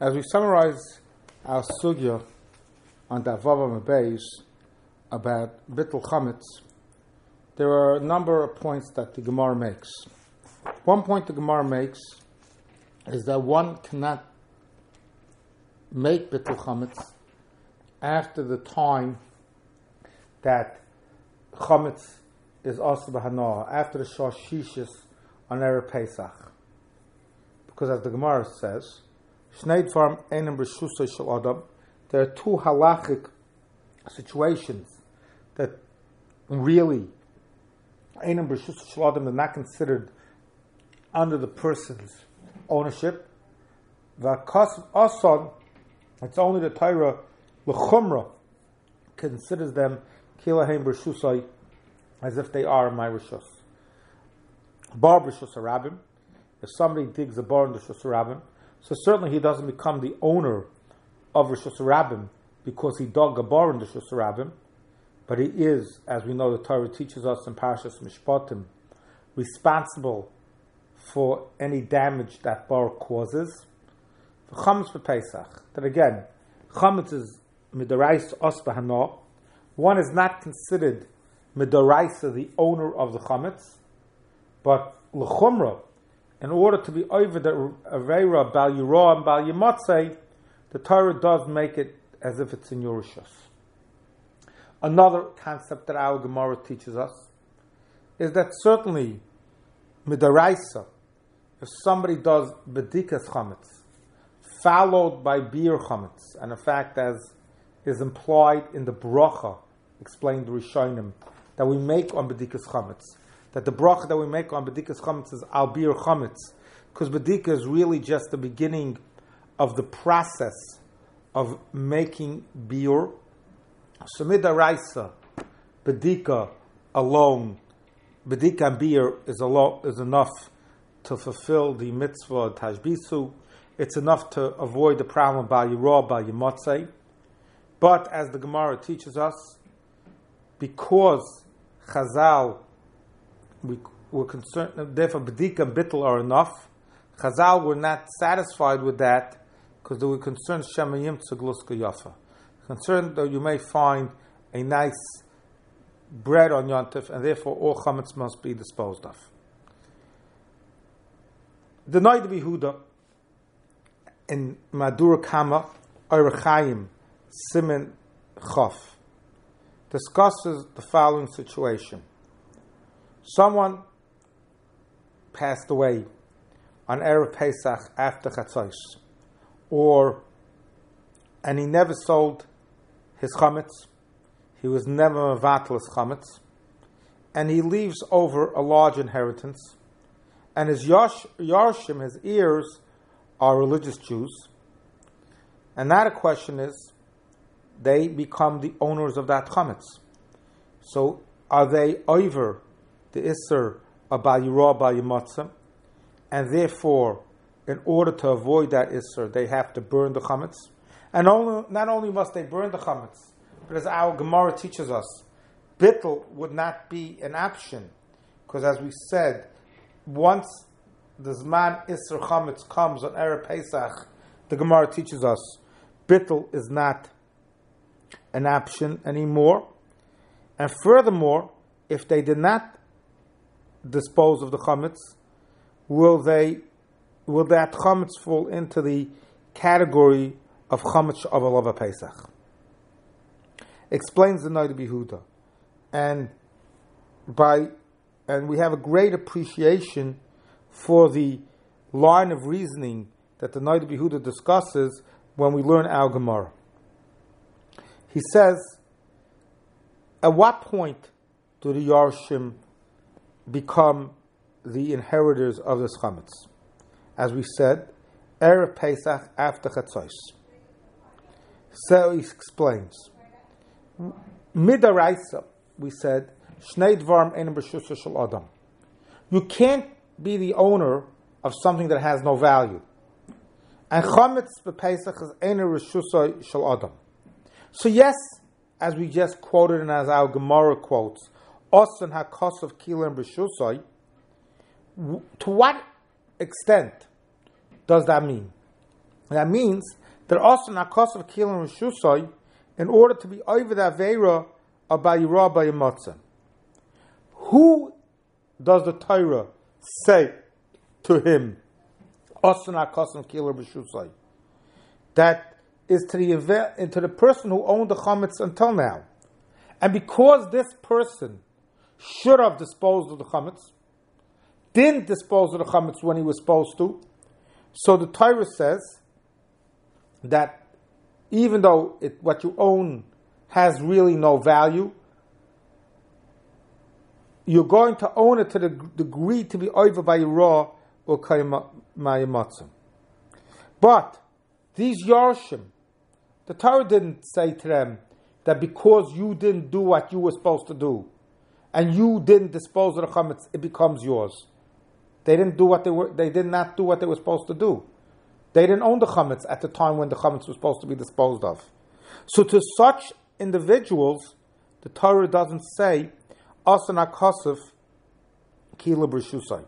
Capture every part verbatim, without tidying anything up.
As we summarize our sugya on Davav Beis about Bittul Chametz, there are a number of points that the Gemara makes. One point the Gemara makes is that one cannot make Bittul Chametz after the time that Chametz is also B'Hanoah, after the Shah Shishis on Erev Pesach. Because as the Gemara says, Shnei Dvarim Einam B'Reshusay Shel Adam, there are two halachic situations that really Einam B'Reshusay Shel Adam are not considered under the person's ownership. V'Kas Asan, it's only the Torah L'Chumra considers them Kilaheim B'Reshusay as if they are my Rishus. Bar B'Reshus HaRabim, if somebody digs a bar in the Rishus HaRabim, so certainly he doesn't become the owner of Rishus HaRabim because he dug a bar in the Rishus HaRabim, but he is, as we know the Torah teaches us in Parashas Mishpatim, responsible for any damage that bar causes. For Chametz B'Pesach, that again, Chametz is Midarais Os B'Hana, one is not considered Midoraisa, the owner of the Chametz, but L'Chumra, in order to be over the Aveira, Bal Yirah and Bal Yimatzeh, the Torah does make it as if it's in Yerushas. Another concept that our Gemara teaches us is that certainly Midoraisa, if somebody does Bedikas Chametz, followed by Bir Chametz, and in fact as is implied in the bracha, explained the Rishonim, that we make on Bedikas Chametz, that the bracha that we make on Bedikas Chametz is Al Bir Chametz, because Bedika is really just the beginning of the process of making Bir. So Midaraisa, Bedika alone, Bedika and Bir is, alo- is enough to fulfill the mitzvah of Tashbisu. It's enough to avoid the problem of Bal Yirah, Bal Yimatzeh. But as the Gemara teaches us, because Chazal, we were concerned, therefore Bedika and Bittul are enough. Chazal were not satisfied with that because they were concerned Shemayim Tzegluska Yafa. Concerned that you may find a nice bread on Yontif, and therefore all chametz must be disposed of. The Noid Yehuda in Madura Kama Orach Chaim Simen Chof discusses the following situation. Someone passed away on Erev Pesach after Chatzos, or and he never sold his chametz, he was never mevatel his chametz, and he leaves over a large inheritance, and his yash, yarshim, his heirs, are religious Jews, and now the question is, they become the owners of that chametz. So are they over the Isser of Bal Yirah, Bal Yimatzeh, and therefore, in order to avoid that Isser, they have to burn the chametz? And only, not only must they burn the chametz, but as our Gemara teaches us, bittul would not be an option, because as we said, once the Zman Isser chametz comes on Erev Pesach, the Gemara teaches us, bittul is not an option anymore. And furthermore, if they did not dispose of the chametz, will they, will that chametz fall into the category of chametz of Alav Pesach? Explains the Noid Yehuda, and by and we have a great appreciation for the line of reasoning that the Noid Yehuda discusses when we learn our Gemara. He says, at what point do the Yarshim become the inheritors of this chametz? As we said, Erev Pesach after Chatzos. So he explains. Midaraisa, we said, Shnei Dvarim Einam B'Reshusay Shel Adam. You can't be the owner of something that has no value. And Chametz B'Pesach is Einam B'Reshusay Shel Adam. So yes, as we just quoted and as our Gemara quotes, Osan HaKosav Kilim B'Reshusay, to what extent does that mean? That means that also nakasav kilim reshusai, in order to be over the aveira of bayira bayimatzah. Who does the Torah say to him, also nakasav kilim reshusai? That is to the to the person who owned the chametz until now, and because this person should have disposed of the chametz, didn't dispose of the chametz when he was supposed to, so the Torah says that even though it, what you own has really no value, you're going to own it to the degree to be over by your raw or mayamotzim. But these Yarshim, the Torah didn't say to them that because you didn't do what you were supposed to do, and you didn't dispose of the chametz, it becomes yours. They didn't do what they were. They did not do what they were supposed to do. They didn't own the chametz at the time when the chametz was supposed to be disposed of. So to such individuals, the Torah doesn't say asana kosef kila b'reshusai.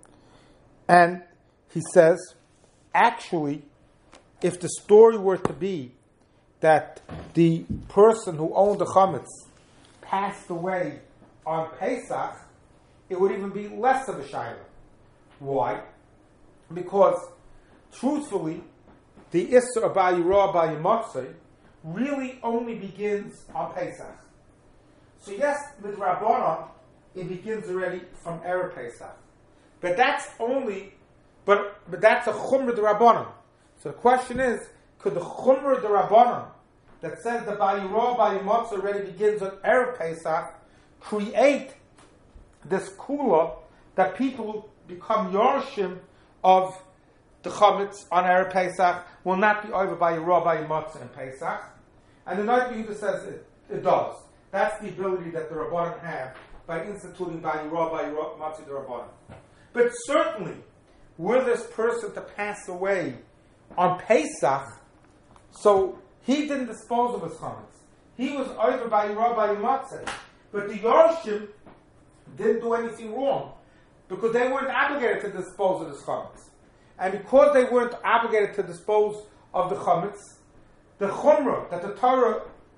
And he says, actually, if the story were to be that the person who owned the chametz passed away on Pesach, it would even be less of a shayla. Why? Because, truthfully, the Isser Abayirah Abayimatzeh really only begins on Pesach. So yes, with Rabbanon, it begins already from Erev Pesach. But that's only, but but that's a Chumrah de Rabbanon. So the question is, could the Chumrah de Rabbanon that says the Bayirah Abayimatzeh already begins on Erev Pesach create this kula that people become Yorshim of the chametz on Erev Pesach will not be over by Yerah by Matzah in Pesach, and the Noda B'Yehuda says it, it does. That's the ability that the Rabbanan have by instituting by Yerah by Matzah the Rabbanan. But certainly, were this person to pass away on Pesach, so he didn't dispose of his chametz. He was over by Yerah by Matzah, but the Yorshim didn't do anything wrong, because they weren't obligated to dispose of the chametz. And because they weren't obligated to dispose of the chametz, the chumrah that the Torah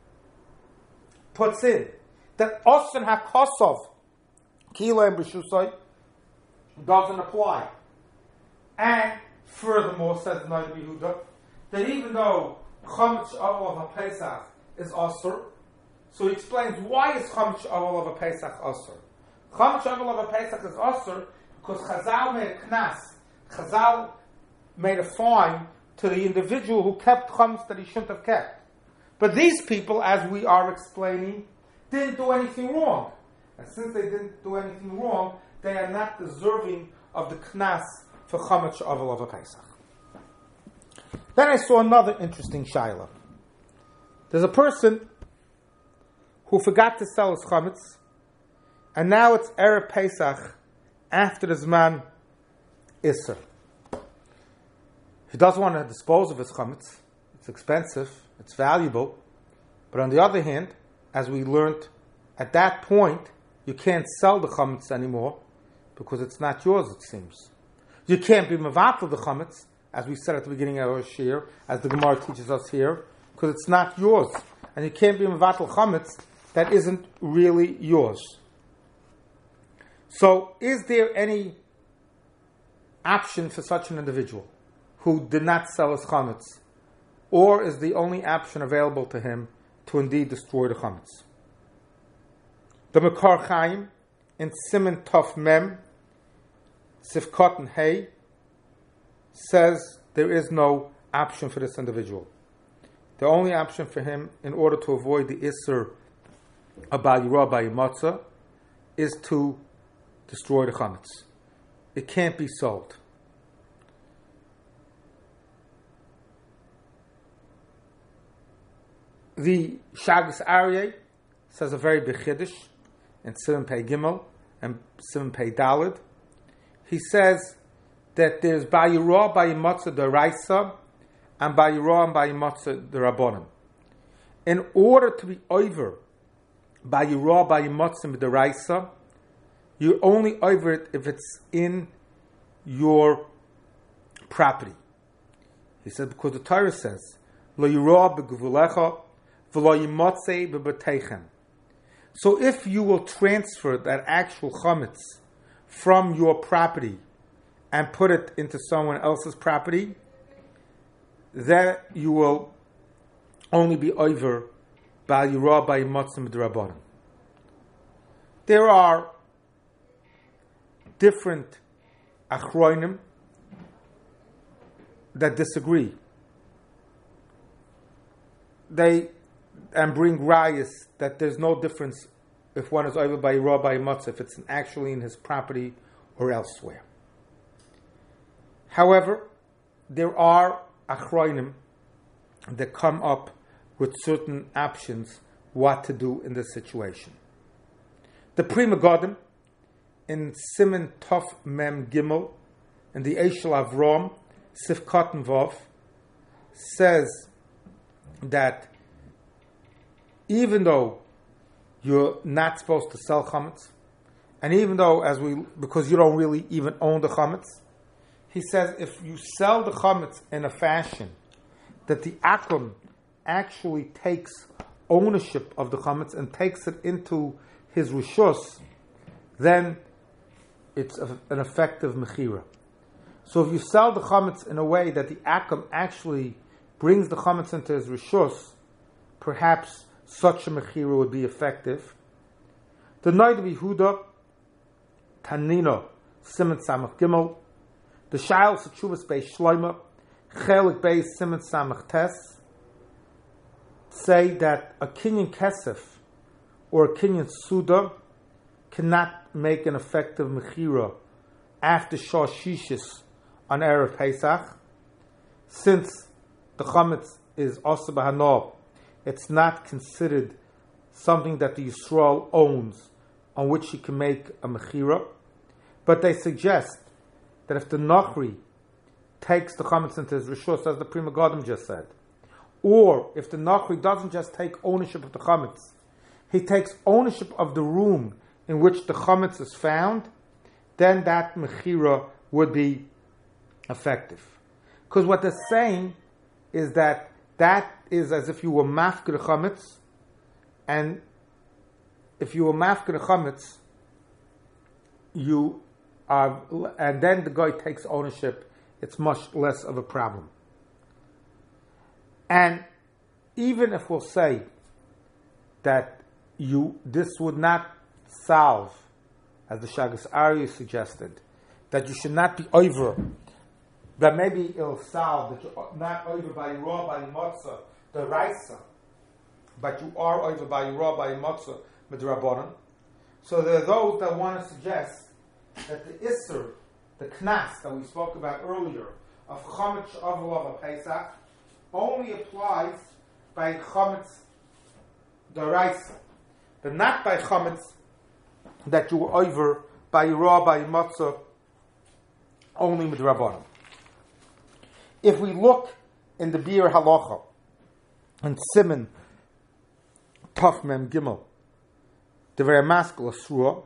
puts in, that osan hakosov, kila and b'shusai, doesn't apply. And furthermore, says the Noda B'Yehuda, that even though chametz avol of Pesach is asur, so he explains why is chametz avol of a Pesach asur. Chametz avol of a Pesach is asur because Chazal made a knas. Chazal made a fine to the individual who kept chametz that he shouldn't have kept. But these people, as we are explaining, didn't do anything wrong. And since they didn't do anything wrong, they are not deserving of the knas for chametz avol of a Pesach. Then I saw another interesting shayla. There's a person who forgot to sell his chametz, and now it's Erev Pesach after the Zman Isser. He doesn't want to dispose of his chametz. It's expensive, it's valuable. But on the other hand, as we learned, at that point, you can't sell the chametz anymore because it's not yours, it seems. You can't be mevatel the chametz, as we said at the beginning of our shir, as the Gemara teaches us here, because it's not yours. And you can't be mevatel chametz that isn't really yours. So, is there any option for such an individual who did not sell his chametz, or is the only option available to him to indeed destroy the chametz? The Mekar Chaim in Siman Tov Mem Sifkot and Hay says there is no option for this individual. The only option for him, in order to avoid the Isser Abayirah Abayimatzah, is to destroy the chametz. It can't be sold. The Shagas Aryeh says a very big chiddush in Siman Pei Gimel and Siman Pei Daled. He says that there's Bayirah Bayimatzah D'Oraisa and Bayirah and Bayimatzah D'Rabbanan. In order to be over Bayirah Bayimatzah D'Oraisa, you're only over it if it's in your property. He said, because the Torah says, Lo yirah b'gevulecha v'lo yimotzei b'beteichem. So if you will transfer that actual chametz from your property and put it into someone else's property, then you will only be over b'al yirah b'yimotzei b'drabanan. There are different achronim that disagree. They and bring rayas that there's no difference if one is over by Yirah by Matzah, if it's actually in his property or elsewhere. However, there are achronim that come up with certain options what to do in this situation. The Pri Megadim in Siman Tov Mem Gimel in the Eshel Avrom Sif Katan Vov says that even though you're not supposed to sell chametz, and even though, as we, because you don't really even own the chametz, he says if you sell the chametz in a fashion that the akum actually takes ownership of the chametz and takes it into his rishus, then it's a, an effective mechira. So if you sell the chametz in a way that the akum actually brings the chametz into his rishus, perhaps such a mechira would be effective. The Noid Yehuda, Tanina, Siman Samach Gimel, the Shail Sechuvas Beis Shloima, Chelik Beis Siman Samach Tes, say that a Kinyan Kesef or a Kinyan Suda cannot make an effective mechira after Shah Shishis on Erev Pesach, since the chametz is also b'hanah, it's not considered something that the Yisrael owns on which he can make a mechira. But they suggest that if the Nachri takes the chametz into his rishus, as the Pri Megadim just said, or if the Nachri doesn't just take ownership of the chametz, he takes ownership of the room in which the chametz is found, then that mechira would be effective. Because what they're saying is that that is as if you were mafkir chametz, and if you were mafkir chametz, you are, and then the guy takes ownership, it's much less of a problem. And even if we'll say that you this would not solve, as the Shagas Ari suggested, that you should not be over, but maybe it'll solve that you're not over by Yirah by Matzah, the Raisa, but you are over by Yirah by Matzah, Midrabanan. So there are those that want to suggest that the Isser, the Knas that we spoke about earlier, of Chametz Avolav Pesach, only applies by Chametz the Raisa, but not by Chametz that you were over by Yirah by Matzah, only Midrabanan. If we look in the Bir Halacha and Siman Tov Mem Gimel, the very Maskal Asura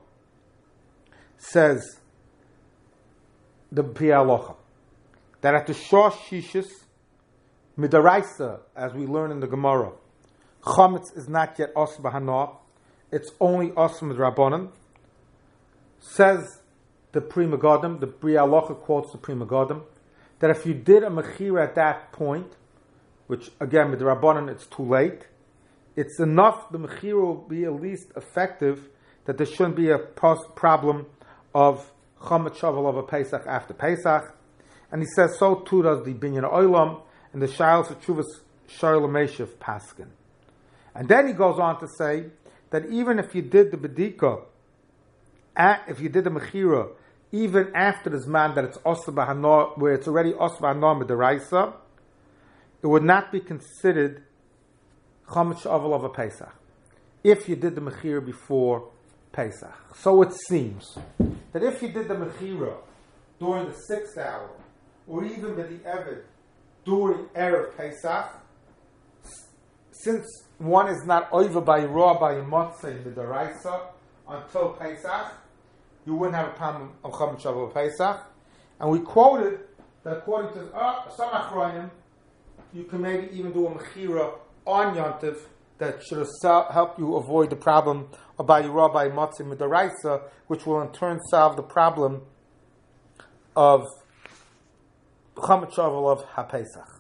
says the Bir Halacha that at the Shah Shishis Midaraisa, as we learn in the Gemara, chametz is not yet os b'hanah; it's only os midrabanan. Says the Pri Megadim, the Bri Halacha quotes the Pri Megadim, that if you did a mechira at that point, which again with the Rabbanan it's too late, it's enough, the mechira will be at least effective, that there shouldn't be a problem of chametz shavel of a Pesach after Pesach. And he says so too does the Binyan Olam and the Shail Sechuvas Shail Meshiv Paskin. And then he goes on to say that even if you did the Bedika, if you did the mechira, even after the Zman that it's Osah B'Hanah, where it's already Osah B'Hanah Midaraisa, it would not be considered Chametz Shavel of a Pesach if you did the mechira before Pesach. So it seems that if you did the mechira during the sixth hour, or even with the Eved during Erev Pesach, since one is not over by Raw by Motzei Midaraisa until Pesach, you wouldn't have a problem of Chametz Shavuot Pesach. And we quoted that according to uh, some Achronim, you can maybe even do a mechira on Yontif that should help you avoid the problem of Bayirah by Matzah Midaraisa, which will in turn solve the problem of Chametz Shavuot of HaPesach.